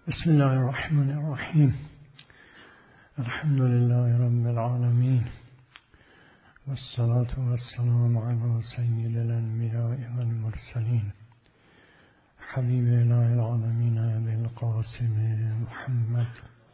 بسم الله الرحمن الرحیم. الحمد لله رب العالمین والصلاة والسلام علی سید الانبیاء والمرسلین حبیب اله العالمین ابی القاسم محمد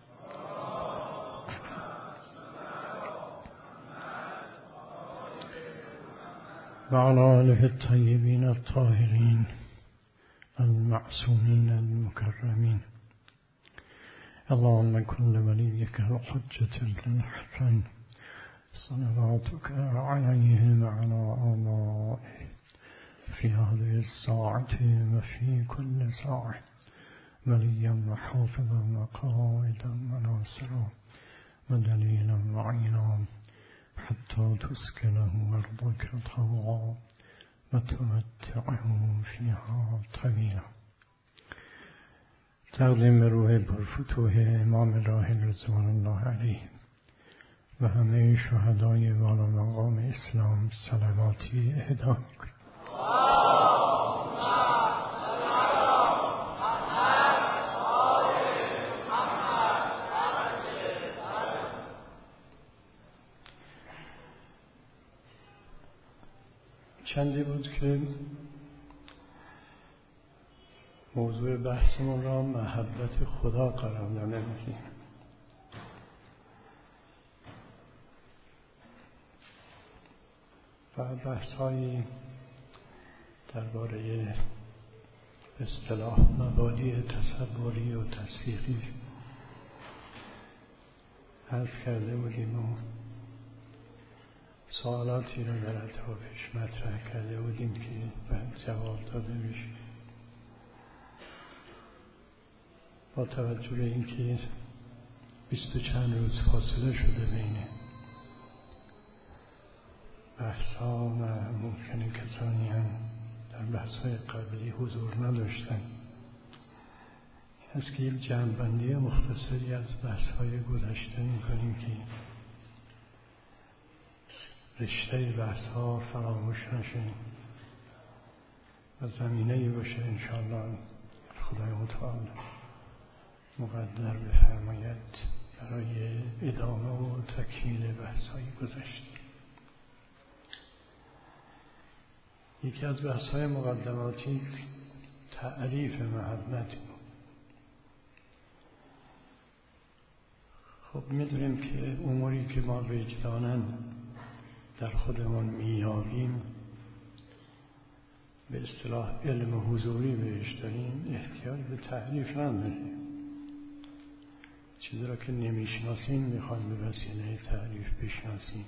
و علی آله الطیبین الطاهرین المعصومین المکرمین. اللهم كن لوليك الحجة بن الحسن صلواتك عليه وعلى آبائه في هذه الساعة وفي كل ساعة وليا وحافظا وقائدا وناصرا ودليلا معينا حتى تسكنه أرضك طوعا وتمتعه فيها طويلا. تقدیم به روح پرفتوح امام راحل رضوان الله علیه و همه شهدای والا مقام اسلام صلواتی اهدا می‌کنیم. چندی بود که موضوع بحثمون را محبت خدا قرار داده بودیم و بحث‌هایی درباره اصطلاح مبادی تصوری و تصدیقی عرض کرده بودیم و سوالاتی را در اطرافش مطرح کرده بودیم که باید جواب داده بشه. با توجه به اینکه 20 چند روز فاصله شده بین بحث‌ها و ممکنه کسانی هم در بحث‌های قبلی حضور نداشتن، هست که یک جمع‌بندی مختصری از بحث‌های گذشته می‌کنیم که رشته بحث‌ها فراموش نشه و زمینه‌ای باشه انشاءالله خدای متعال مقدر بفرماید برای ادامه و تکمیل بحث‌های گذشته. یکی از بحث‌های مقدماتی تعریف محبت بود. خب می‌دونیم که اموری که ما وجداناً در خودمون میابیم به اصطلاح علم حضوری بهش داریم، احتیاج به تعریف نداریم. چیزی را که نمیشناسیم میخوایم به وسیله تعریف بشناسیم،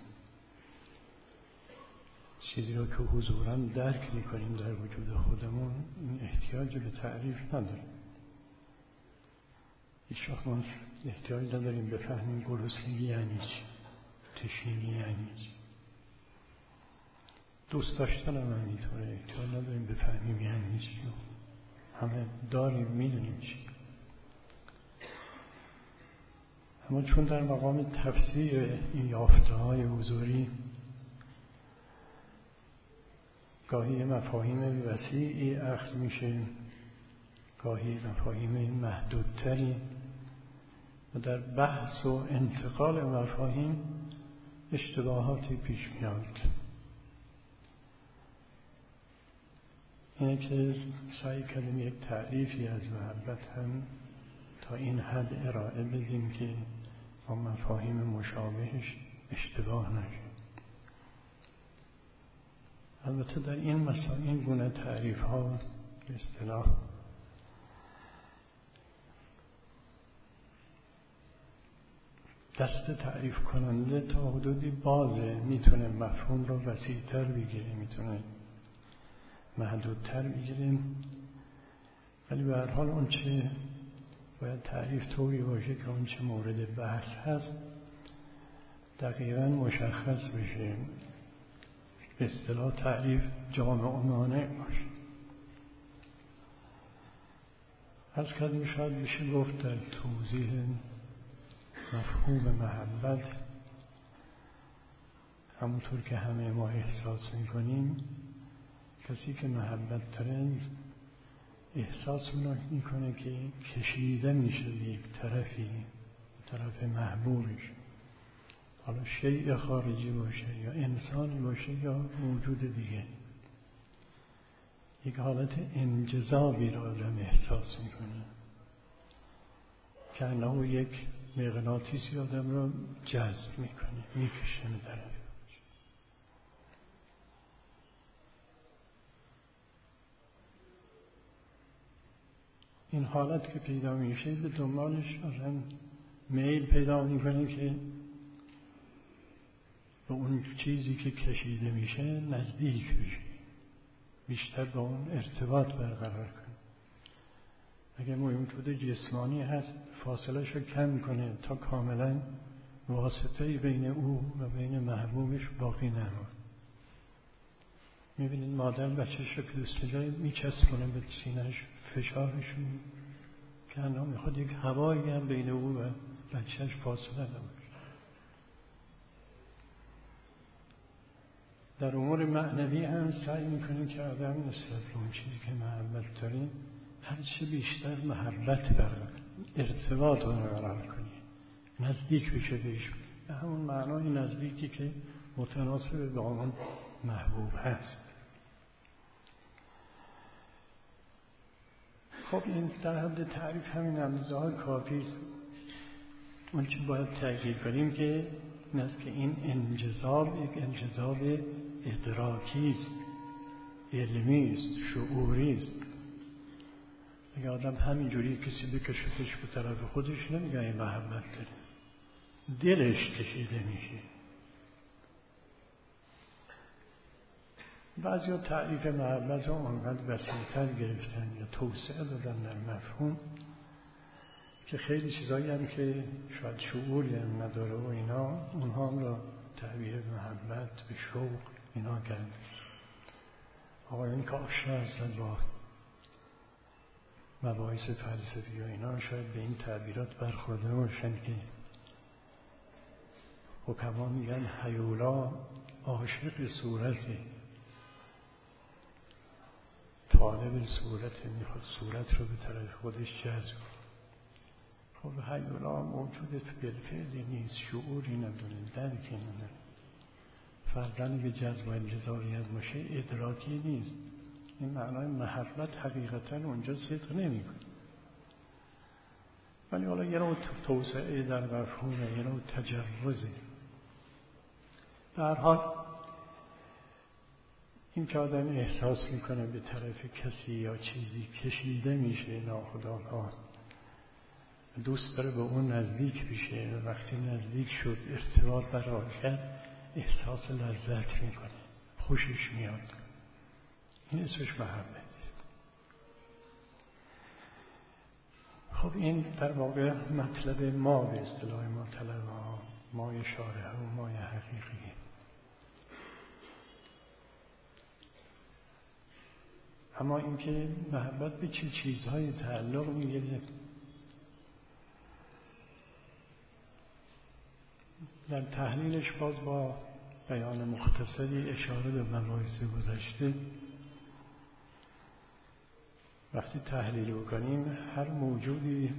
چیزی را که حضوراً درک میکنیم در وجود خودمون این احتیاج به تعریف نداریم. هیچ وقت ما احتیاج نداریم بفهمیم گرسنگی یعنی چی، تشنگی یعنی چی. دوست داشتن هم همینطوره، احتیاج نداریم بفهمیم یعنی چی، همه داریم میدونیم چی. اما چون در مقام تفسیر این یافته‌های حضوری گاهی مفاهیم وسیعی اخذ میشه، گاهی مفاهیم محدودتری و در بحث و انتقال مفاهیم اشتباهاتی پیش میاد. اینه که سعی کردیم یک تعریفی از محبت هم تا این حد ارائه بدیم که با مفاهیم مشابهش اشتباه نشه. البته در این مسائل این گونه تعریف ها به اصطلاح دست تعریف کننده تا حدودی بازه، میتونه مفهوم رو وسیع‌تر بگیره، میتونه محدودتر بگیره، ولی به هر حال اون چه باید تعریف طوری باشه که اون چه مورد بحث هست دقیقاً مشخص بشه، به اصطلاح تعریف جامع مانع باشه. از کردیم شاید میشه گفت در توضیح مفهوم محبت همونطور که همه ما احساس میکنیم، کسی که محبت داره احساس میکنه که کشیده میشه به یک طرفی، طرف محبوبش، حالا شیء خارجی باشه یا انسانی باشه یا موجود دیگه. یک حالت انجذابی را آدم احساس میکنه که انه یک مغناطیسی آدم را جذب میکنه، میکشه به طرف. این حالت که پیدا میشه به دنبالش آدم میل پیدا میکنه که به اون چیزی که کشیده میشه نزدیک بشه، بیشتر با اون ارتباط برقرار کنه. اگر موجود جسمانی هست فاصله‌شو کم کنه تا کاملا واسطه‌ای بین او و بین محبوبش باقی نمونه. میبینید مادر بچه‌ش رو که دوست داره میچسبونه به سینه‌اش، فشارشون که انا میخواد یک هوایی هم بین او و بچه‌اش فاصله نباشه. در امور معنوی هم سعی میکنیم که آدم نسبت به اون چیزی که محبت داریم هرچه بیشتر محبت برقرار، ارتباط رو برقرار کنیم، نزدیک بشه بهش، به همون معنای نزدیکی که متناسب با اون محبوب هست. خب این در حد تعریف همین اندازه‌های کافی است. اون چی باید تأکید کنیم که این انجذاب یک انجذاب ادراکی است، علمی است، شعوری است. اگه آدم همینجوری کسی بکشتش به طرف خودش نمیگه این محبت داره، دلش کشیده میشه. بعضیا تعریف محبت رو اونقدر وسیع‌تر گرفتن یا توسعه دادن در مفهوم که خیلی چیزایی هم که شاید شعوری هم نداره و اینا، اونها هم را تعبیر محبت به شوق اینا کردن. آقایان که آشنا هستن با مباحث فلسفی و اینا شاید به این تعبیرات برخورده باشن که حکما میگن هیولا عاشق صورته، طالب صورت، میخواد صورت رو به طرف خودش جذب. خب هیولا موجود بالفعلی نیست، شعوری نداره، درکی نداره. فرزن که جذب و انجذابیت باشه ادراکی نیست. این معنای محبت حقیقتا اونجا صدق نمیکنه. ولی حالا یه نوع توسعه در مفهومه، یه نوع تجوزه. به هر حال این که آدم احساس میکنه به طرف کسی یا چیزی کشیده میشه ناخودآگاه، دوست داره به اون نزدیک بشه و وقتی نزدیک شد ارتباط برقرار کرد احساس لذت میکنه، خوشش میاد. این اسمش محبت. خب این در واقع مطلب ما به اصطلاح ما طلب ها، مای شارع و مای حقیقی. اما اینکه محبت به چه چیزهای تعلق میگیره در تحلیلش باز با بیان مختصری اشاره به مباحث گذشته وقتی تحلیل بکنیم هر موجودی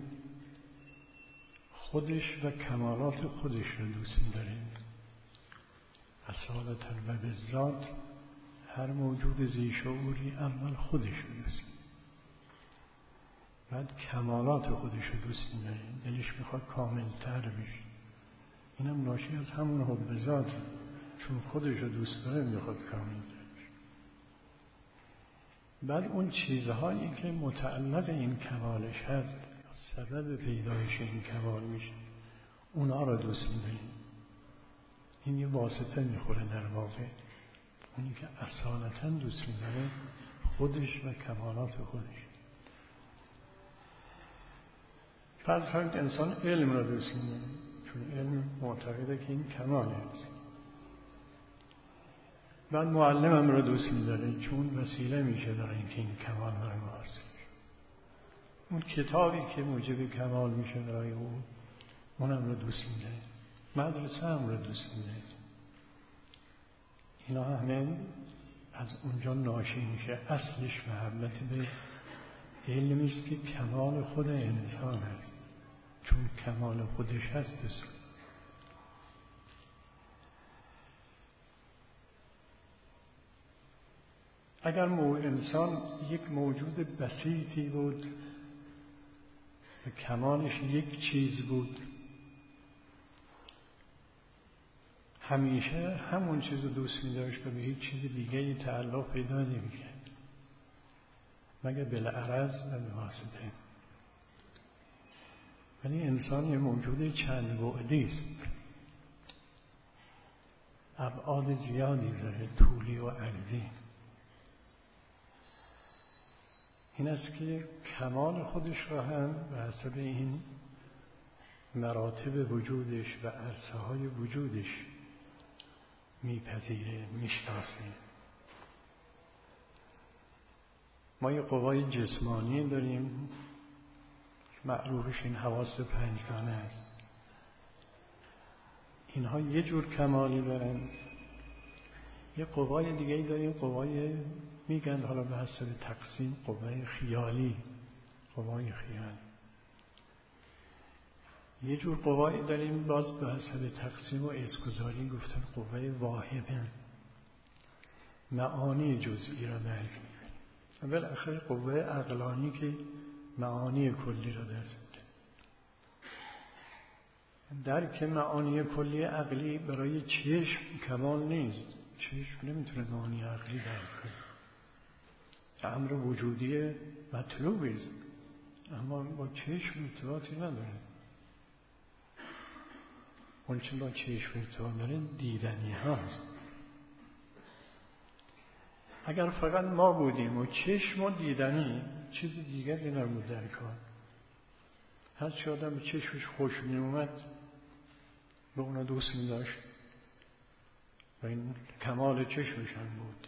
خودش و کمالات خودش رو دوست می‌داره. اصالتا و به ذات هر موجود ذی شعوری اول خودش رو دوست می‌داره، بعد کمالات خودش رو دوست می‌داره، دلش می‌خواد کامل‌تر بشه. اینم ناشی از همون حب ذات، چون خودش رو دوست داره می‌خواد کامل‌تر بشه. بعد اون چیزهایی که متعلق این کمالش هست سبب پیدایش این کمال میشه، اونا رو دوست می‌داره. این یه واسطه میخوره در واقع. اونی که اصالتاً دوست می‌داره خودش و کمالات خودش. فرض کنید انسان علم رو دوست می‌داره، چون علم معتقده که این کمال است. بعد معلمم رو دوست می‌داره چون وسیله میشه برای اینکه این کمال برای ما حاصل بشه. اون کتابی که موجب کمال میشه برای او، اونم رو دوست می‌داره. مدرسه هم رو دوست می‌داره. اینا همه از اونجا ناشی میشه. اصلش محبت به علمی است که کمال خود انسان است، چون کمال خودش هست. اگر انسان یک موجود بسیطی بود و کمالش یک چیز بود، همیشه همون چیز رو دوست می داشت و به هیچ چیز دیگه تعلق پیدا نمی کرد مگر بالعرض و به واسطه. ولی انسان یه موجود چند بعدی است، ابعاد زیادی داره، طولی و عرضی. این است که کمال خودش را هم به حسب این مراتب وجودش و عرصه های وجودش میپذیره، میشناسه. ما یه قوای جسمانی داریم، معروفش این حواس پنجگانه است. اینها یه جور کمالی دارن. یه قوای دیگه داریم، قوای میگن حالا به حسب تقسیم قوای خیالی، قوای خیالی. یه جور قوایی داریم باز به حسب تقسیم و اسگذاری گفتن قوای واهبه، معانی جزئی را درک می‌کنه. بالاخره قوه عقلانی که معانی کلی را دست میده. درک معانی کلی عقلی برای چشم کمال نیست. چشم نمیتونه معانی عقلی درک کنه. امر وجودی مطلوبی است، اما با چشم ارتباطی نداره. اون چه با چشم ارتباط داره دیدنی هاست. اگر فقط ما بودیم و چشم و دیدنی، چیز دیگری نبود در کار. هر چه آدم به چشمش خوش می اومد به اونا دوست می داشت و این کمال چشمش هم بود.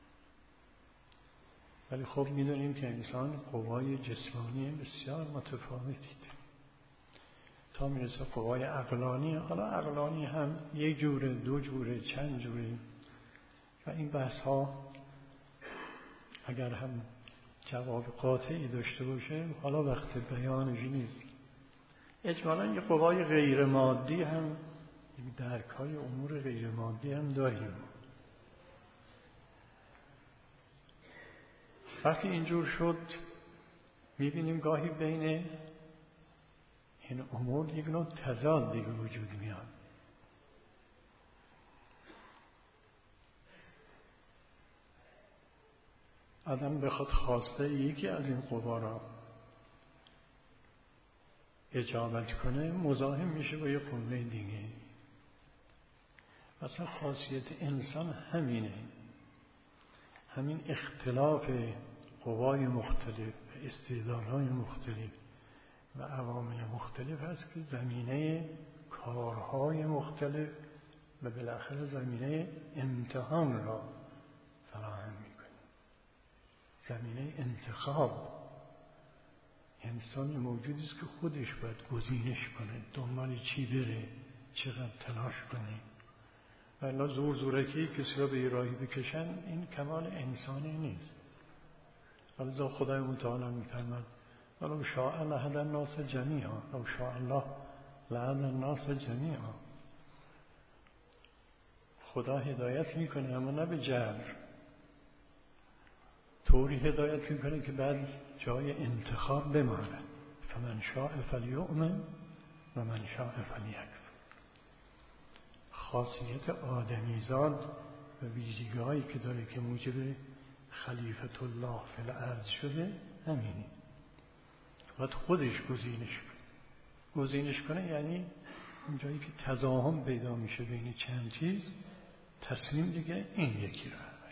ولی خب می دونیم که انسان قوای جسمانی بسیار متفاوتی داره تا می رسه قوای عقلانی. حالا عقلانی هم یک جوره، دو جوره، چند جوره و این بحث ها اگر هم جواب قاطعی داشته باشه حالا وقت بیانش نیست. اجمالاً یه قوای غیر مادی هم، درک های امور غیر مادی هم داریم. وقتی اینجور شد میبینیم گاهی بین این امور یک نوع تضاد دیگه وجود میاد. آدم بخواد خواسته یکی از این قوا را اجابت کنه مزاحم میشه با یه قوه دیگه. مثلا خاصیت انسان همینه، همین اختلاف قوای مختلف، استعدادهای مختلف و عوامل مختلف هست که زمینه کارهای مختلف و بالاخره زمینه امتحان را فراهم میکنه. زمینه انتخاب. انسان موجودی است که خودش باید گزینش کنه، دنبال چی بره، چقدر تلاش کنه. ولی زور زورکی کسی را به راهی بکشن، این کمال انسانی نیست. ولی خدای متعالی میفرماد ولو شاء لهدی الناس جمیعا، لو شاء الله لهدی الناس جمیعا. خدا هدایت میکنه اما نه به جبر. طوری هدایت میکنه که بعد جای انتخاب بماند. فمن شاء فلیؤمن و من شاء فلیکفر. خاصیت آدمیزاد و ویژگی‌هایی که داره که موجب خلیفت الله فی الارض شده همینه. باید خودش گزینش کنه یعنی اون جایی که تضاهم پیدا میشه بین چند چیز، تصمیم دیگه این یکی رو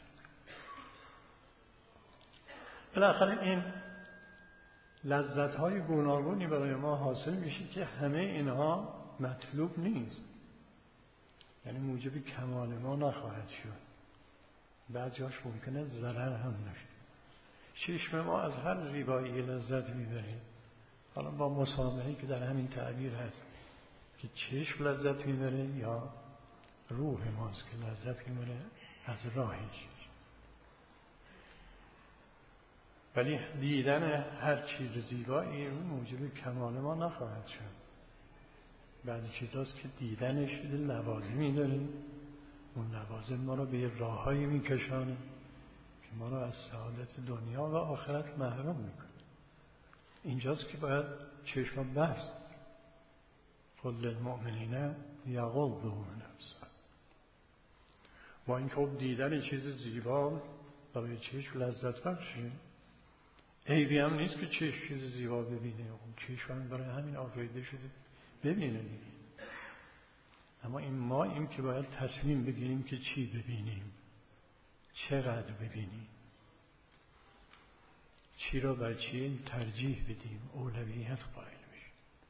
بالاخره این لذت‌های گوناگونی برای ما حاصل میشه که همه اینها مطلوب نیست، یعنی موجب کمال ما نخواهد شد. بعضی‌هاش ممکنه ضرر هم داشت. چشم ما از هر زیبایی لذت میبره. حالا با مسامحه‌ای که در همین تعبیر هست که چشم لذت میبره یا روح ماست که لذت میبره از راهش. ولی دیدن هر چیز زیبایی موجب کمال ما نخواهد شد. بعضی چیزاست که دیدنش لوازمی داره، اون لوازم ما رو به راههایی میکشانه که ما رو از سعادت دنیا و آخرت محروم میکنه. اینجاست که باید چشم بست. قل للمؤمنین یغضوا من ابصارهم. با این که دیدن چیز زیبا برای چشم لذت بخشه، عیبی هم نیست که چشم چیز زیبا ببینه. اون چشم برای همین آفریده شده ببینه دیگه. اما این که باید تصمیم بگیریم که چی ببینیم، چقدر ببینیم، چی را بر چی ترجیح بدیم، اولویت قائل بشیم.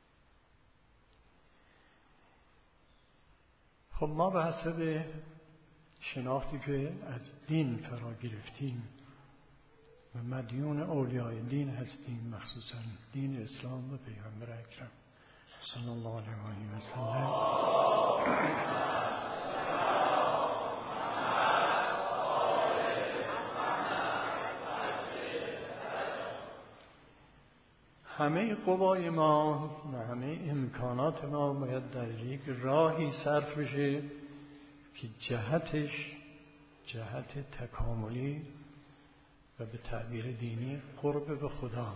خب ما به حسب شناختی که از دین فرا گرفتیم و مدیون اولیای دین هستیم، مخصوصا دین اسلام و پیغمبر اکرم صلی الله علیه و سلم، همه قوای ما و همه امکانات ما باید در یک راهی صرف بشه که جهتش جهت تکاملی و به تعبیر دینی قرب به خدا.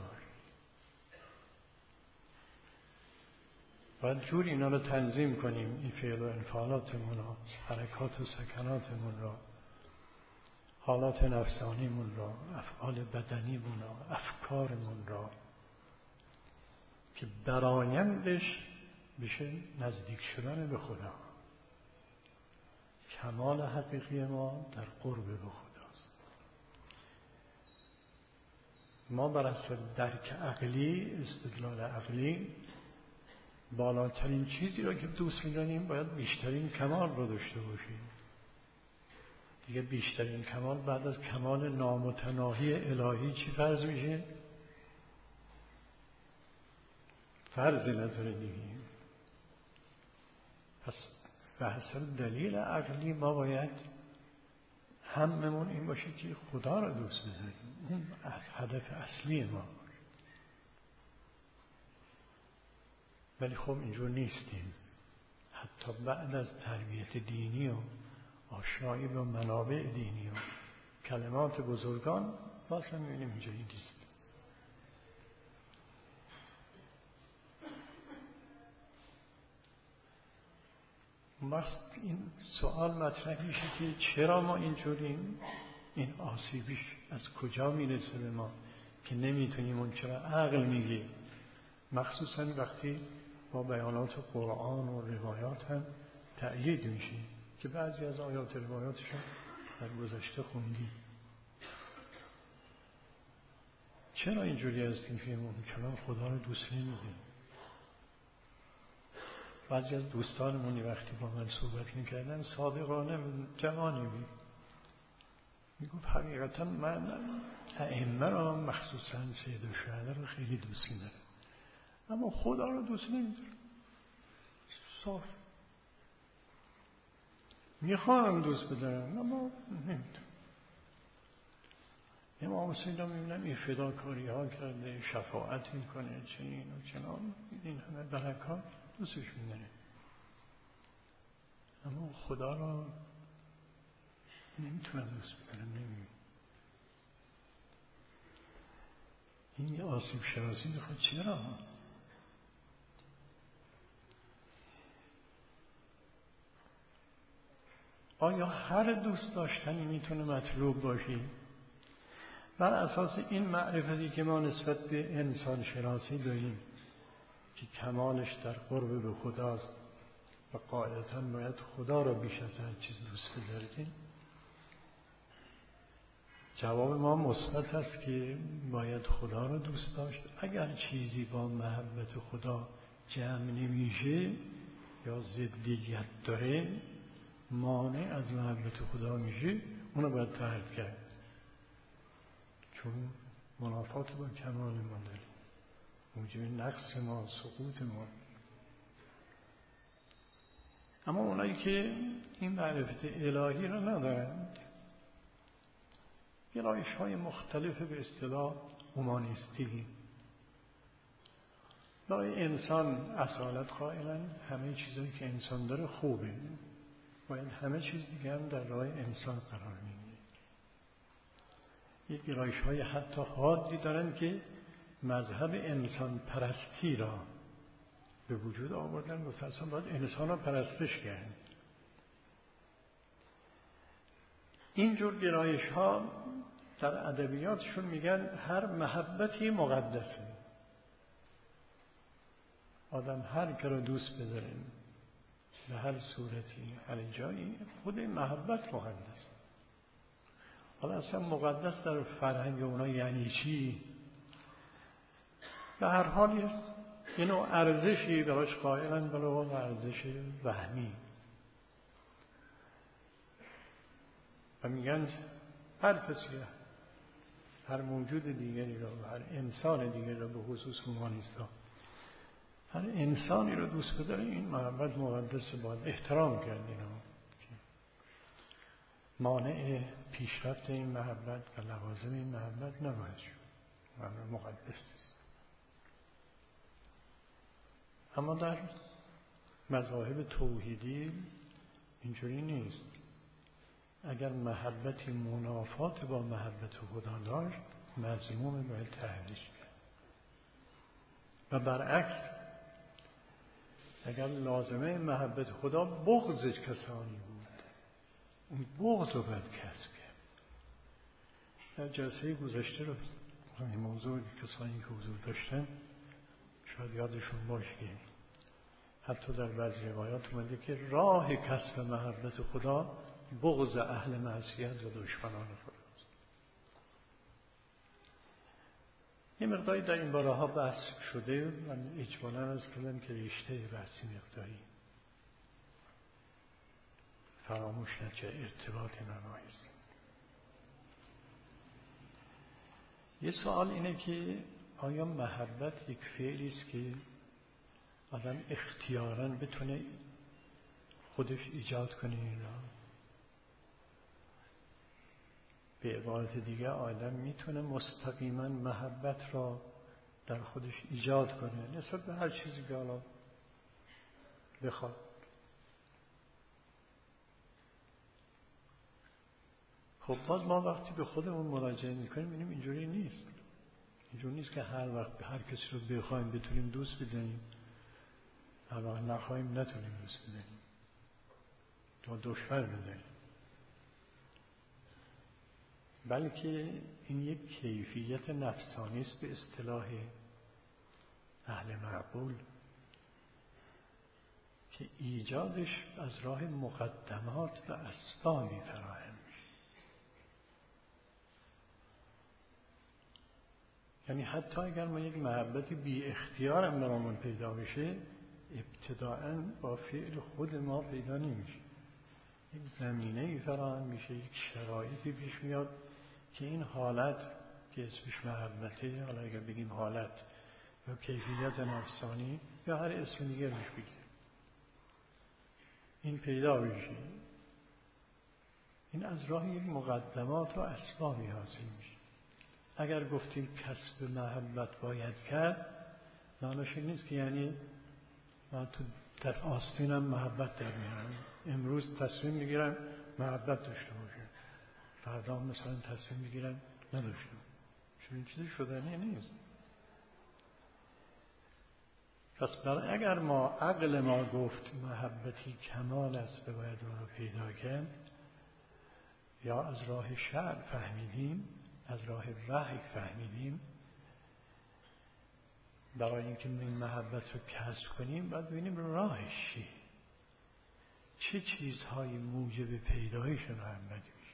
باید جور اینا رو تنظیم کنیم، این فعل و انفعالاتمون را، حرکات و سکناتمون را، حالات نفسانیمون را، افعال بدنیمون را، افکارمون را، که برآیندش بشه نزدیک شدن به خدا. کمال حقیقی ما در قرب به خداست. ما بر اساس درک عقلی، استدلال عقلی، بالاترین چیزی را که دوست می‌داریم باید بیشترین کمال رو داشته باشیم. دیگه بیشترین کمال بعد از کمال نامتناهی الهی چی فرض میشه؟ فرضی نداره دیگه. پس به حسب دلیل عقلی ما باید هممون این باشه که خدا را دوست بداریم. اون از هدف اصلی ما. ولی خب اینجور نیستیم. حتی بعد از تربیت دینی و آشنایی با منابع دینی و کلمات بزرگان باز هم می‌بینیم اینجوری نیست. این سوال مطرح میشه که چرا ما اینجوریم؟ این آسیبیش از کجا میرسه به ما که نمیتونیم اون چرا عقل میگه، مخصوصا وقتی با بیانات قرآن و روایات هم تأیید میشه که بعضی از آیات روایاتشون در گذشته خوندیم. چرا اینجوری هستیم که ممکنه خدا رو دوست نمیدیم؟ بعضی از دوستانمونی وقتی با من صحبت میکردن صادقانه جوانی میگفت حقیقتا من ائمه را مخصوصا سید الشهدا رو خیلی دوست میدارم اما خدا رو دوست نمیدارم. صاف میخوام دوست بدارم اما نمیدونم. امام حسین رو میبینم این فداکاری ها کرده، شفاعت میکنه، چنین و چنان، این همه برکات دوستش میداره اما خدا رو نمیتونم دوست بدارم. نمیدونم. این یه آسیب شناسی میخواد. چرا؟ آیا هر دوست داشتنی میتونه مطلوب باشی؟ بر اساس این معرفتی که ما نسبت به انسان شناسی داریم که کمالش در قرب به خداست و قاعدتاً باید خدا را بیش از هر چیز دوست بداریم، جواب ما مثبت است که باید خدا را دوست داشت. اگر چیزی با محبت خدا جمع نمیشه یا ضدیت داره، مانع از محبت خدا میشه، اونو باید ترک کرد، چون منافات با کمال ما داره، موجب نقص ما، سقوط ما. اما اونایی که این معرفت الهی را ندارند، گرایش های مختلف به اصطلاح اومانیستی. برای انسان اصالت قائلا همه چیزایی که انسان داره خوبه، باید همه چیز دیگه هم در راه انسان قرار میگیره. یک گرایش‌های حتی حادی دارن که مذهب انسان پرستی را به وجود آوردن، گفت اصلا باید انسان را پرستش کرد. اینجور گرایش‌ها در ادبیاتشون میگن هر محبتی مقدسه. آدم هر که را دوست بداره به هر صورتی هر جایی، خود محبت مقدس. حالا اصلا مقدس در فرهنگ اونا یعنی چی؟ به هر حال یه نوع ارزشی براش قائلن، برای ارزش وهمی، و میگن هر کسی، هر موجود دیگری را و هر انسان دیگری را، به خصوص اومانیستا، هر انسانی را دوست بداره، این محبت مقدس، باید احترام کرد. اینا مانع پیشرفت این محبت و لوازم این محبت نباید شد، محبت مقدس است. اما در مذاهب توحیدی اینجوری نیست. اگر محبتی منافات با محبت خدا داشت، مذموم باید تحریش کرد. و برعکس، اگر لازمه محبت خدا بغض کسانی بود، اون بغض رو باید کسب کرد. در جلسه گذشته رو این موضوع کسانی که حضور داشتن شاید یادشون باشه، حتی در بعضی روایات اومده که راه کسب محبت خدا بغض اهل معصیت و دشمنان خداست. یه مقداری در این باره ها بحث شده. من اجمالا از کلم که رشته بحثی مقداری فراموش نشه، ارتباط نمایست. یه سوال اینه که آیا محبت یک فعلی است که آدم اختیاراً بتونه خودش ایجاد کنه؟ این را به عبارت دیگه، آدم میتونه مستقیما محبت را در خودش ایجاد کنه نسبت به هر چیزی که حالا بخواد. خب باز ما وقتی به خودمون مراجعه میکنیم میبینیم اینجوری نیست. اینجوری نیست که هر وقت به هر کسی رو بخوایم بتونیم دوست بدهیم، هر وقت نخواهیم نتونیم دوست بدهیم یا دشمن بدهیم. بلکه این یک کیفیت نفسانی است به اصطلاح اهل معقول که ایجادش از راه مقدمات و اسبابی فراهم میشه. یعنی حتی اگر ما یک محبتی بی اختیار هم برامون پیدا بشه، ابتداءً با فعل خود ما پیدا نمیشه. یک زمینه‌ای فراهم میشه، یک شرایطی پیش میاد که این حالت که اسمش محبته، حالا اگر بگیم حالت یا کیفیت نفسانی یا هر اسم دیگر روش بگذاریم، این پیدا بشه. این از راه یک مقدمات و اسبابی حاصل میشه. اگر گفتیم کسب محبت باید کرد، معناش این نیست که یعنی من تو در آستینم محبت در میارم، امروز تصمیم میگیرم محبت داشته باشم، فردا مثلا تصمیم میگیرم نداشته باشم. چون این چیزی شدنی نیست. پس اگر ما عقل ما گفت محبتی کمال است و باید اون رو پیدا کرد، یا از راه شرع فهمیدیم، از راه وحی فهمیدیم، برای اینکه این محبت رو کسب کنیم باید ببینیم راهش چیه، چه چیزهایی موجب پیدایش محبت میشه.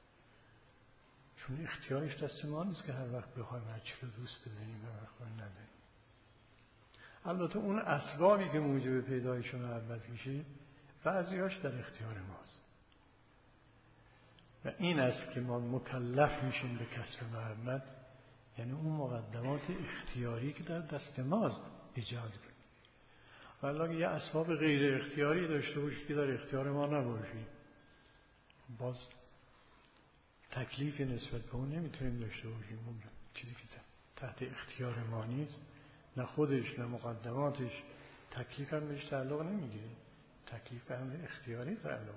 چون اختیارش دست ما نیست که هر وقت بخوایم هر چی رو دوست بداریم و هر وقت نداریم. البته اون اسبابی که موجب پیدایش محبت میشه بعضیاش در اختیار ماست و این است که ما مکلف میشیم به کسب محبت، یعنی اون مقدمات اختیاری که در دست ماست ایجاد کنیم. ولی اگه یه اسباب غیر اختیاری داشته باشید که در اختیار ما نباشید، باز تکلیفی نسبت به اون نمیتونیم داشته باشیم. اون چیزی که تحت اختیار ما نیست، نه خودش نه مقدماتش، تکلیف هم بهش تعلق نمیگیره، تکلیف به امر اختیاری تعلق.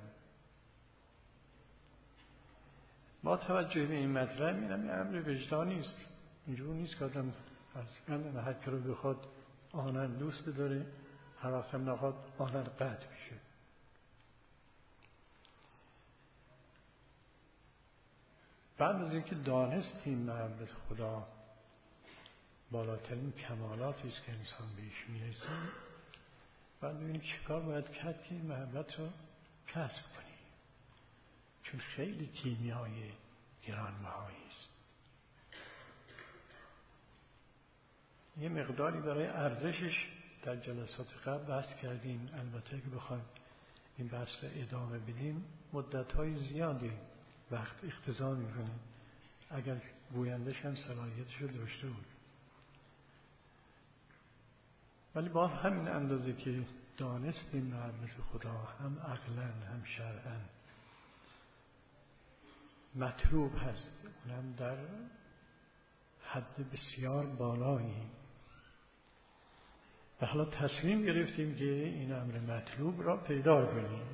با توجه به این مطلب می‌بینم امر وجدانی است. اینجور نیست که آدم از من هر که رو بخواد آنن دوست بداره، هر وقت هم نخواد آنن قطع میشه. بعد از اینکه دانستیم محبت خدا بالاترین کمالاتی است که انسان بهش میرسه، بعد ببینیم چیکار باید کرد که این محبت رو کسب کنیم، چون خیلی کیمیای گرانبهایی است. یه مقداری برای ارزشش در جلسات قبل بحث کردیم. البته که بخوایم این بحث رو ادامه بدیم مدت‌های زیادی وقت اقتضا می‌کنه، اگر گویندش هم صلاحیتش رو داشته بود. ولی با همین اندازه که دانستیم محبت خدا هم عقلاً هم شرعاً مطلوب هست، اونم در حد بسیار بالایی، و حالا تصمیم گرفتیم که این امر مطلوب را پیدا کنیم،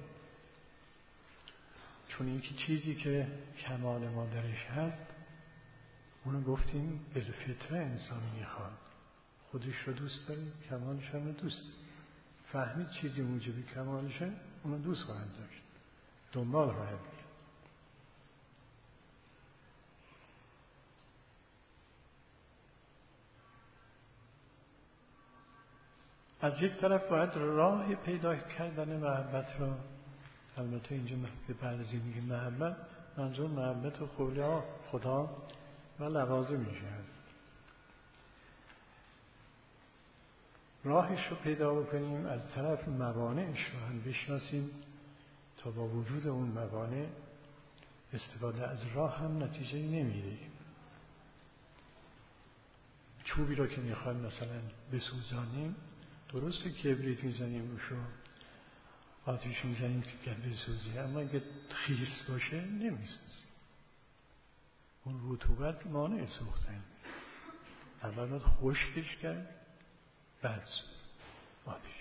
چون این که چیزی که کمال ما درش هست اونو گفتیم بالفطره انسان میخواد، خودش رو دوست داره، کمالش هم دوست داره. فهمید چیزی موجب کمالشه، اونو دوست خواهد داشت، دنبال خواهد کرد. از یک طرف باید راه پیدا کردن محبت را، البته اینجا به بعد از این میگه محبت، منظور محبت خدا و لوازمش هست. راهش رو پیدا بکنیم، از طرف موانعش رو هم بشناسیم تا با وجود اون موانع استفاده از راه هم نتیجه نمیده. چوبی رو که میخوایم مثلا بسوزانیم، درسته کبریت میزنیم روشو، آتیش میزنیم که بسوزه، اما اگه خیس باشه نمیسوزه. اون رطوبت مانع سوختن. اول باید خشکش کرد، بعد آتیشش.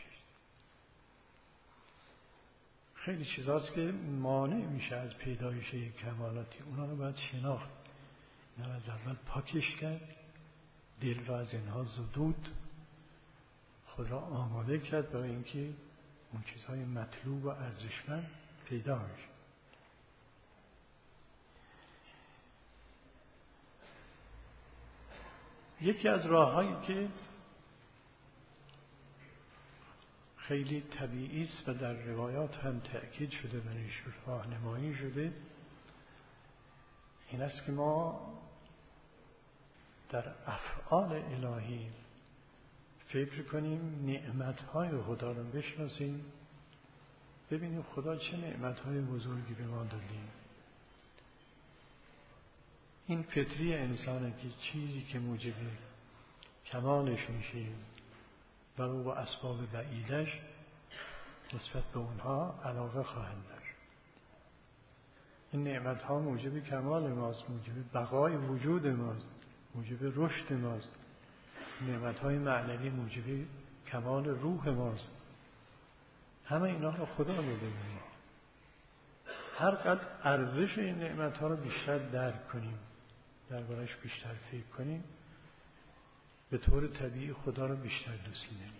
خیلی چیزاست که مانع میشه از پیدایش یک کمالاتی، اونا رو باید شناخت. اینا رو از اول پاکش کرد، دل را از اینها زدود، خود را آماده کرد برای اینکه اون چیزهای مطلوب و ارزشمند پیدا بشه. یکی از راه‌هایی که خیلی طبیعی است و در روایات هم تأکید شده برایش راهنمایی شده، این است که ما در افعال الهی فکر کنیم، نعمت‌های خدا رو بشناسیم، ببینیم خدا چه نعمت‌های بزرگی به ما داده. این فطری انسانه که چیزی که موجب کمالش میشه و رو با اسباب بعیدش نسبت به اونها علاقه خواهند داشت. این نعمت‌ها موجب کمال ماست، موجب بقای وجود ماست، موجب رشد ماست. نعمت‌های معنوی موجب کمال روح ماست. همه اینا رو خدا داده به ما. هر قدر ارزش این نعمت‌ها رو بیشتر درک کنیم، دربارش بیشتر فکر کنیم، به طور طبیعی خدا رو بیشتر دوست می‌داریم.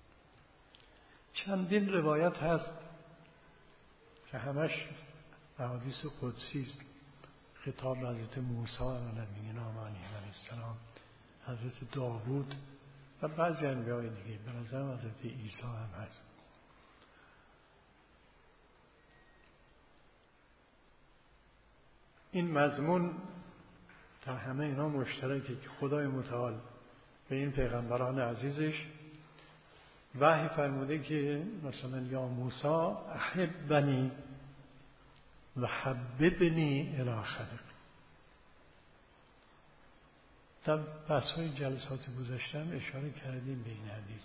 چندین روایت هست که همش احادیث قدسی است. خطاب حضرت موسی علیه السلام، حضرت داوود و بعضی انبیاء دیگه، به نظرم حضرت عیسی هم هست. این مضمون در همه اینا مشترکه که خدای متعال به این پیغمبران عزیزش وحی فرموده که مثلا یا موسی احبنی و حببنی الی خلق. در بحث‌های جلسات گذشته هم اشاره کردیم به این حدیث.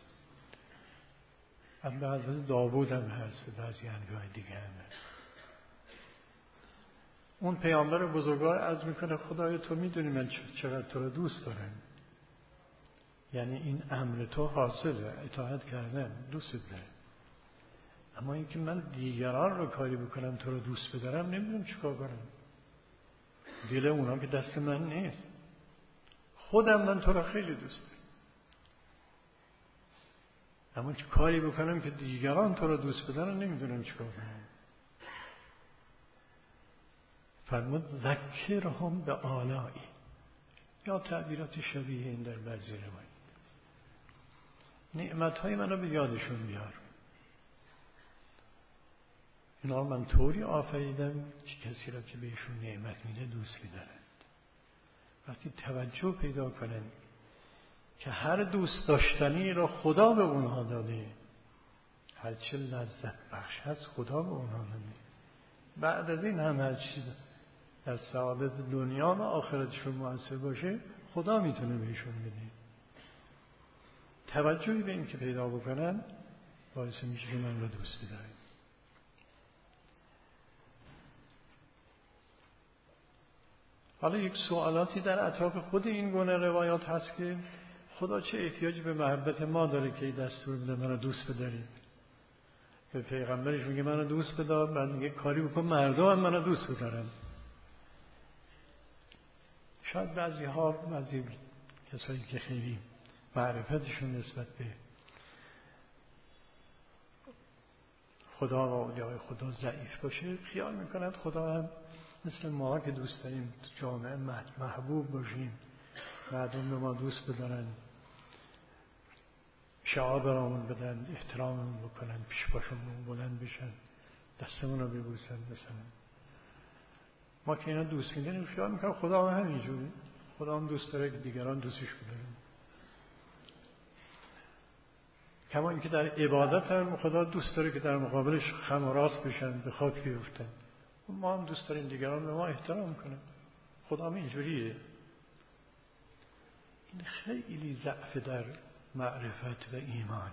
اما حضرت داوود هم هست و بعضی انبیاء دیگه هم هست. اون پیامبر بزرگوار عرض میکنه خدای تو میدونی من چقدر تو رو دوست دارم، یعنی این امر تو حاصله، اطاعت کردن، دوست داره. اما اینکه من دیگران رو کاری بکنم تو رو دوست بدارم، نمیدونم چیکار کنم. دل اونا که دست من نیست. خودم من تو رو خیلی دوست دارم، اما چه کاری بکنم که دیگران تو رو دوست بدارن، نمیدونم چیکار کنم. فرمود ذکرهم به آلائی، یا تعبیرات شبیه این در بعضی روایات. نعمتهای من رو به یادشون بیار. اینا من طوری آفریدم که کسی را که بهشون نعمت میده دوست می‌دارند. وقتی توجه پیدا کنن که هر دوست داشتنی را خدا به اونها داده، هر چه لذت بخش هست خدا به اونها داده، بعد از این هم هر چیز در سعادت دنیا و آخرتشون مؤثر باشه خدا میتونه بهشون بده. توجهی به این که پیدا بکنن باعث میشه که من رو دوست بدارن. حالا یک سوالاتی در اطراف خود این گونه روایات هست که خدا چه احتیاجی به محبت ما داره که دستور بده منو دوست بدارید. به پیغمبرش میگه منو دوست بدار، بعد میگه کاری بکن مردم هم منو دوست بدارن. شاید بعضی کسایی که خیلی معرفتشون نسبت به خدا و اولیای خدا ضعیف باشه، خیال میکنند خدا هم مثل ما که دوست داریم تو جامعه محبوب باشیم، مردم به ما دوست بدارن، شعار برامون بدن، احتراممون بکنن، پیش پاشمون بلند بشن، دستمون رو ببوسن. مثلا ما که اینا دوست میداریم خیال میکنم خدا هم همینجوری، خدا هم دوست داره که دیگران دوستش بدارن. کما اینکه در عبادت هم خدا دوست داره که در مقابلش خم و راست بشن، به خاک بیفتن. ما هم دوست داریم دیگران به ما احترام کنن. خدا هم اینجوریه. این خیلی ضعف در معرفت و ایمانه.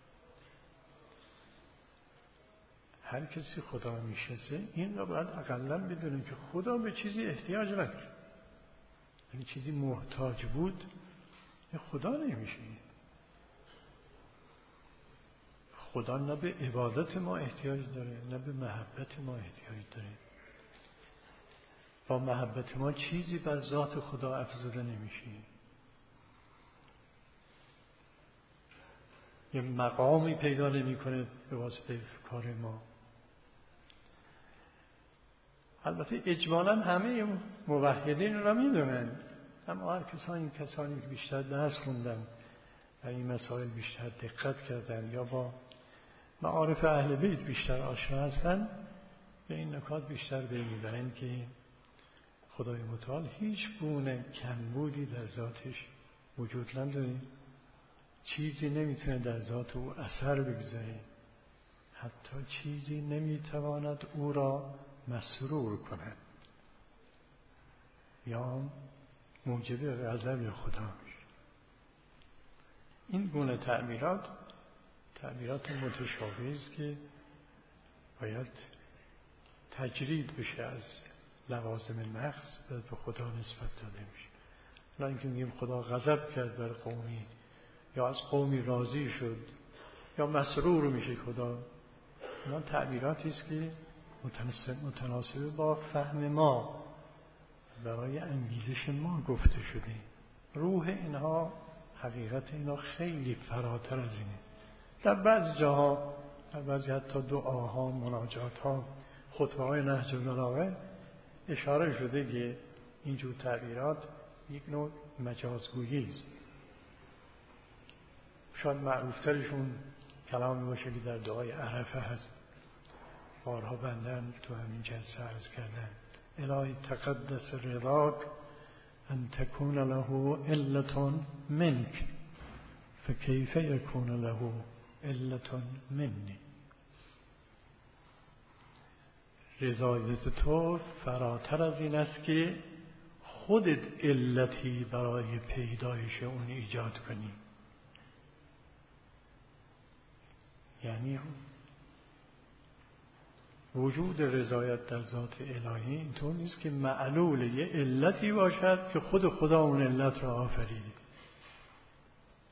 هر کسی خدا میشناسه این رو باید اقلا بدونه که خدا به چیزی احتیاج نداره. یعنی چیزی محتاج بود خدا نمیشه. خدا نه به عبادت ما احتیاج داره، نه به محبت ما احتیاج داره. با محبت ما چیزی بر ذات خدا افزوده نمیشه. یه مقامی پیدا نمیکنه به واسطه کار ما. البته اجمالاً همه موحدین را میدونن، اما هر کسانی که بیشتر درس خوندن و این مسائل بیشتر دقت کردن یا با معارف اهل بیت بیشتر آشنا هستن، به این نکات بیشتر پی میبرن که خدای متعال هیچ گونه کمبودی در ذاتش وجود نداره. چیزی نمیتونه در ذات او اثر بگذاره، حتی چیزی نمیتواند او را مسرور کند یا موجب غضب خدا میشه. این گونه تعبیرات متشابهی است که باید تجرید بشه از لوازم نقص و به خدا نسبت داده میشه. نه اینکه میگیم خدا غضب کرد بر قومی یا از قومی راضی شد یا مسرور میشه خدا. اینا تعبیراتی است که متناسب با فهم ما برای انگیزش ما گفته شده. روح اینها، حقیقت اینها خیلی فراتر از اینه. در بعضی جاها، در بعضی حتی دعاها، مناجاتها، خطبه‌های نهج البلاغه اشاره شده که اینجور تعبیرات یک نوع مجازگویی است. شاید معروفترشون کلامی باشه که در دعای عرفه هست. بارها بندن تو همین جلسه عرض کردن: الهی تقدس رضاک ان تکون له علة منک فکیف یکون له علة منی. رضایت تو فراتر از این است که خودت علتی برای پیدایش اون ایجاد کنی. یعنی وجود رضایت در ذات الهی اینطور نیست که معلول یه علتی باشد که خود خدا اون علت را آفریده.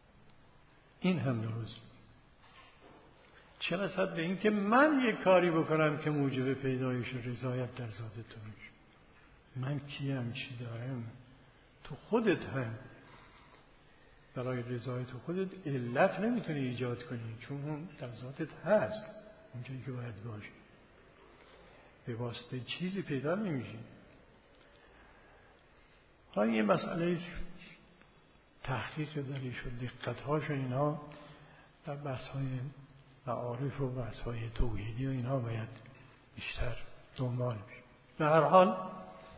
این هم درست. چه رسد به این که من یک کاری بکنم که موجب پیدایش و رضایت در ذات تو میشه. من کیم، چی دارم؟ تو خودت هم برای رضایت خودت علت نمیتونی ایجاد کنی، چون اون در ذاتت هست اونجایی که باید باشه. به واسطه چیزی پیدا نمیشه. حالا یه مسئله تحقیق درش و دقت‌هاش و اینا در بحث‌های معارف و بحث‌های توحیدی و اینا باید بیشتر دنبال بشه. به هر حال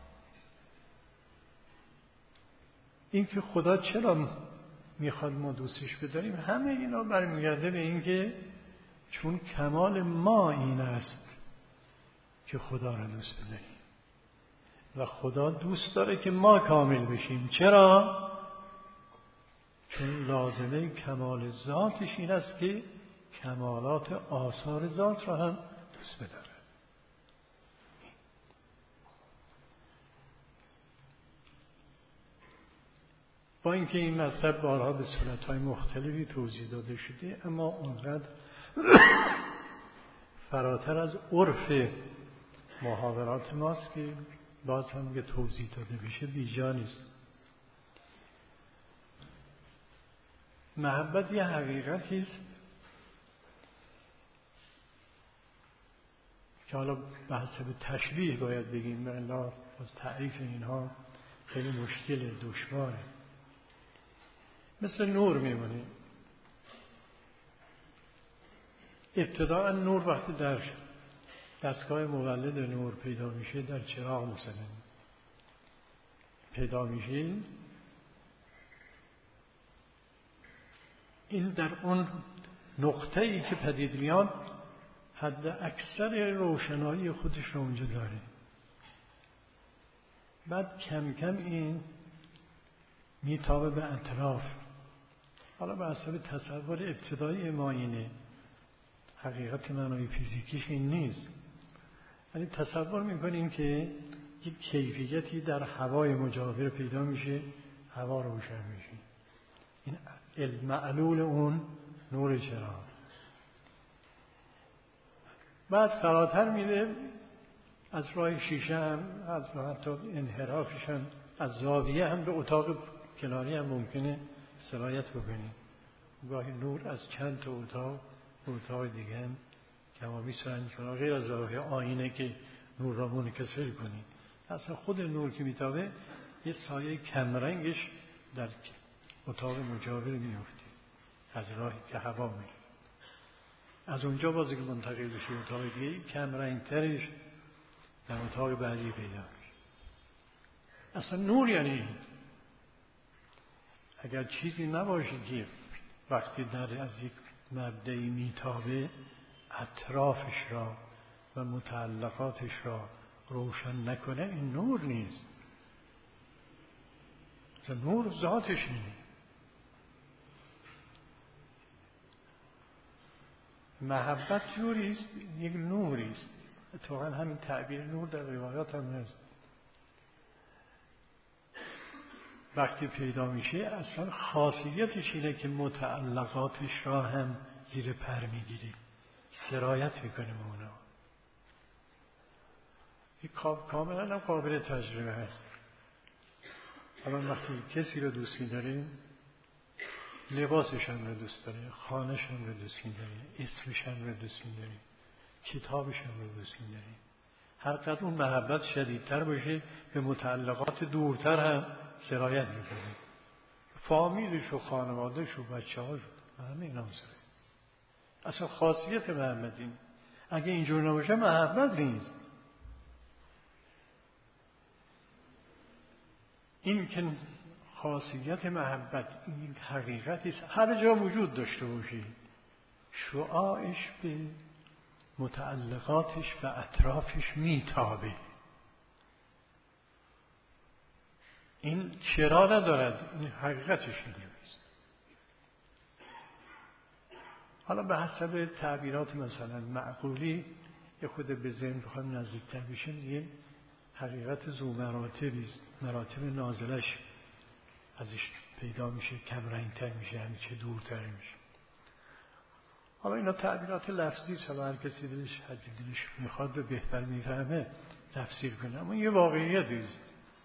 این که خدا چرا میخواد ما دوستش بداریم، همه اینا برمیگرده به این که چون کمال ما این است که خدا را دوست بداریم و خدا دوست داره که ما کامل بشیم. چرا؟ چون لازمه کمال ذاتش این است که کمالات آثار ذات را هم دوست بداره. با اینکه این مطلب بارها به صورتهای مختلفی توضیح داده شده، اما اونقدر فراتر از عرف محاورات ماست که باز هم که توضیح داده بشه بیجا نیست. محبت یه حقیقتی است که حالا به حسب تشبیه باید بگیم، والا از تعریف اینها خیلی مشکل دشواره. مثل نور میمونه. ابتداء نور وقتی در دستگاه مولد نور پیدا میشه، در چراغ مثلا پیدا میشه، این در اون نقطه ای که پدید میاد حد اکثر روشنایی خودش رو اونجا داره. بعد کم کم این میتابه به اطراف. حالا به حسب تصور ابتدایی ما اینه، حقیقت معنای فیزیکیش این نیست، ولی تصور میکنیم که یک کیفیتی در هوای مجاور پیدا میشه، هوا روشن میشه. این معلول اون نور چراغ. بعد فراتر میره، از راه شیشه هم، از راه حتی انحرافش هم، از زاویه هم به اتاق کناری هم ممکنه سرایت بکنیم. گاهی نور از چند تا اتاق دیگه هم کمابی سرایت کنه، غیر از راه آینه که نور را منکسر کنیم. اصلا خود نور که میتابه یه سایه کمرنگش در اتاق مجاور میفته از راهی که هوا میره. از اونجا بازی که منتقل بشه اتاق دیگه، کمرنگترش در اتاق بعدی پیدا میشه. اصلا نور یعنی این. اگر چیزی نباشه که وقتی در از یک مبدعی میتابه اطرافش را و متعلقاتش را روشن نکنه، این نور نیست. نور ذاتش اینه. محبت جوری است، یک نوری است. اتفاقا همین تعبیر نور در روایات هم هست. وقتی پیدا میشه اصلا خاصیتش اینه که متعلقاتش را هم زیر پر میگیره، سرایت میکنه به اونا. این کاملا هم قابل تجربه هست. اما وقتی کسی رو دوست می‌داریم، لباسش هم رو دوست داره، خانه‌ش هم رو دوست می‌داریم، اسمش هم رو دوست می‌داریم، کتابش هم رو دوست می‌داریم. هر قدر اون محبت شدیدتر باشه به متعلقات دورتر هم سرایت می‌کنه. فامیلش و خانواده‌ش و بچه‌هاش همه اینا هم سرایت. اصلا خاصیت محبت این. اگه اینجور نباشه محبت نیست. این که خاصیت محبت این حقیقتی است هر جا وجود داشته باشه، شعاعش به متعلقاتش و اطرافش میتابه. این چرا ندارد، این حقیقتش نیست. حالا به حسب تعبیرات مثلا معقولی یه خود به ذهن بخوایم نزدیکتر بشیم، یه حقیقت ذو مراتبی است. مراتب نازلش ازش پیدا میشه، کم رنگتر میشه، همیشه دورتر میشه. حالا اینا تعبیرات لفظی است، هر کسی دلش میخواد و بهتر میفهمه تفسیر کنه، اما یه واقعیتی است.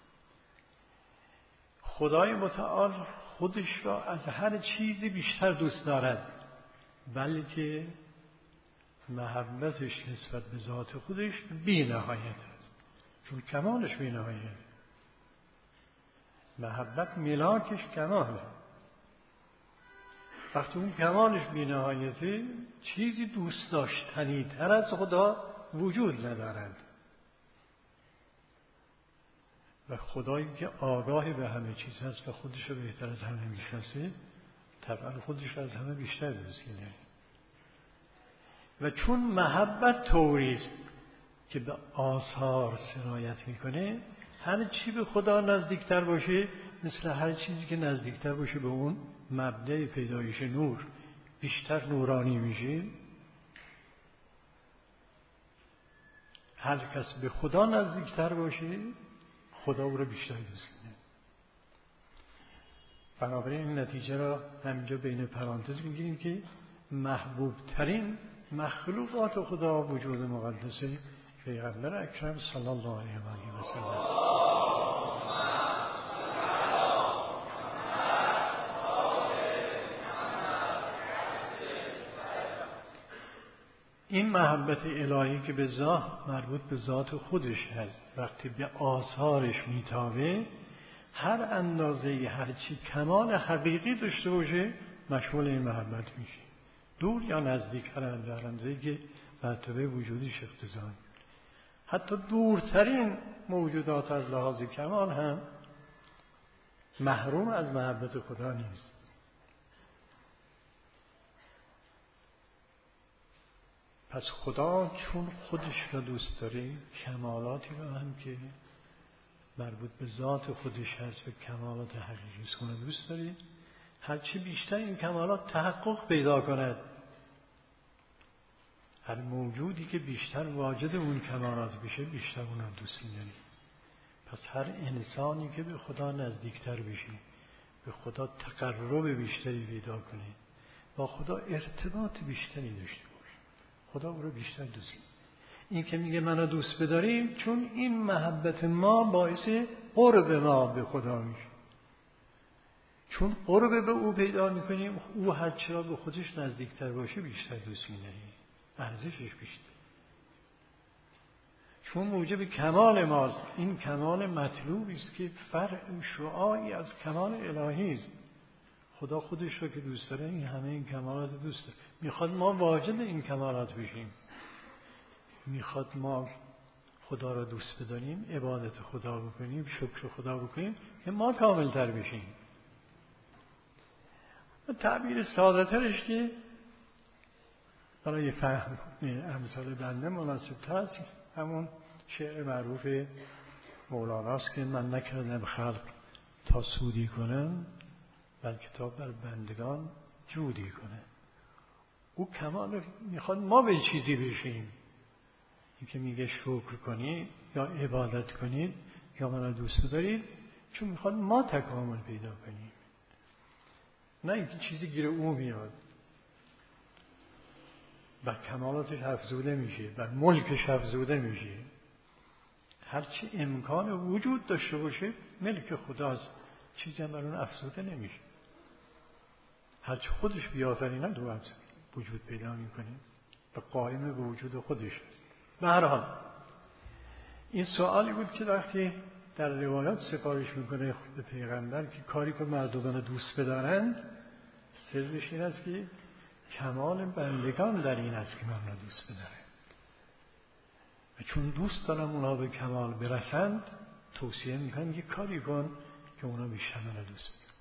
خدای متعال خودش را از هر چیزی بیشتر دوست دارد، بلکه محبتش نسبت به ذات خودش بی نهایت است، چون کمالش بی نهایت. محبت ملاکش کماله. وقتی اون کمالش بی نهایته، چیزی دوست داشتنی تر از خدا وجود ندارد. و خدایی که آگاه به همه چیز هست و خودش رو بهتر از همه میشناسه، طبعا خودش رو از همه بیشتر دوست می‌داره. و چون محبت طوری است که به آثار سرایت میکنه، هر چی به خدا نزدیکتر باشه، مثل هر چیزی که نزدیکتر باشه به اون مبدأ پیدایش نور، بیشتر نورانی میشه. هر کس به خدا نزدیکتر باشه، خدا او رو بیشتر دوست می‌داره. بنابراین این نتیجه را همینجا بین پرانتز میگیریم که محبوب ترین مخلوقات خدا وجود مقدس پیغمبر اکرم صلی الله علیه و سلم. این محبت الهی که به ذات مربوط به ذات خودش هست، وقتی به آثارش میتابه، هر اندازه هرچی کمال حقیقی داشته باشه مشمول این محبت میشه، دور یا نزدیک، هر اندازه‌ای که مرتبه وجودیش اقتضا. حتی دورترین موجودات از لحاظ کمال هم محروم از محبت خدا نیست. پس خدا چون خودش را دوست داره، کمالاتی را هم که مربوط به ذات خودش هست و کمالات حقیقی اون دوست داره. هرچی بیشتر این کمالات تحقق پیدا کند، هر موجودی که بیشتر واجد اون کمالات بشه، بیشتر اون را دوست می‌داره. پس هر انسانی که به خدا نزدیکتر بشه، به خدا تقرب بیشتری پیدا کنه، با خدا ارتباط بیشتری داشته باشه، خدا او رو بیشتر دوست می‌داره. این که میگه منو دوست بداریم، چون این محبت ما باعث قرب ما به خدا میشه. چون قرب به او پیدا میکنیم، او هرچی را به خودش نزدیکتر باشه بیشتر دوست می‌داره، ارزشش بیشتر. چون موجب کمال ماست، این کمال مطلوبی است که فرع شعاعی از کمال الهی است. خدا خودش را که دوست داره، این همه این کمالات دوست داره. میخواد ما واجد این کمالات بشیم، میخواد ما خدا را دوست بداریم، عبادت خدا بکنیم، شکر خدا بکنیم که ما کاملتر بشیم. تعبیر ساده ترش که برای فهم امثال بنده مناسب تر، همون شعر معروف مولاناست که من نکردم خلق تا سودی کنم، بلکه تا بر بندگان جودی کنه. او کمال میخواد ما به چیزی بشیم. این که میگه شکر کنید یا عبادت کنید یا منو دوست دارید، چون میخواد ما تکامل پیدا کنیم، نه اینکه چیزی گیر او میاد، بر کمالاتش افزوده میشه، بر ملکش افزوده میشه. هرچی امکان وجود داشته باشه ملک خداست، چیزی هم بر اون افزوده نمیشه. هرچی خودش بیافریند او وجود پیدا میکنه و قائم به وجود خودش است. به هر حال این سوالی بود که وقتی در روایات سفارش میکنه به پیغمبر که کاری که مردمان دوست بدارند، سرش این است که کمال بندگان در این است که من را دوست بدارند، و چون دوست دارم اونا به کمال برسند، توصیه میکنم که کاری کن که اونا بیشتر من را دوست بدارند.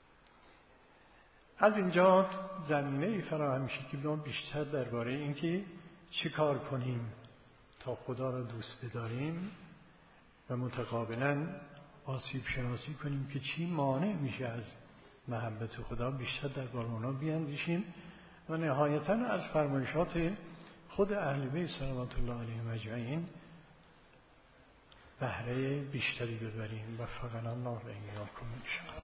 از اینجا زمینه فراهم میشه که ما بیشتر درباره این که چه کار کنیم تا خدا را دوست بداریم و متقابلا آسیب شناسی کنیم که چی مانع میشه از محبت خدا، بیشتر درباره اونا بیاندیشیم و نهایتاً از فرمایشات خود اهل بیت صلوات الله علیهم اجمعین بهره بیشتری ببریم. وفقنا الله و ایاکم ان شاء الله.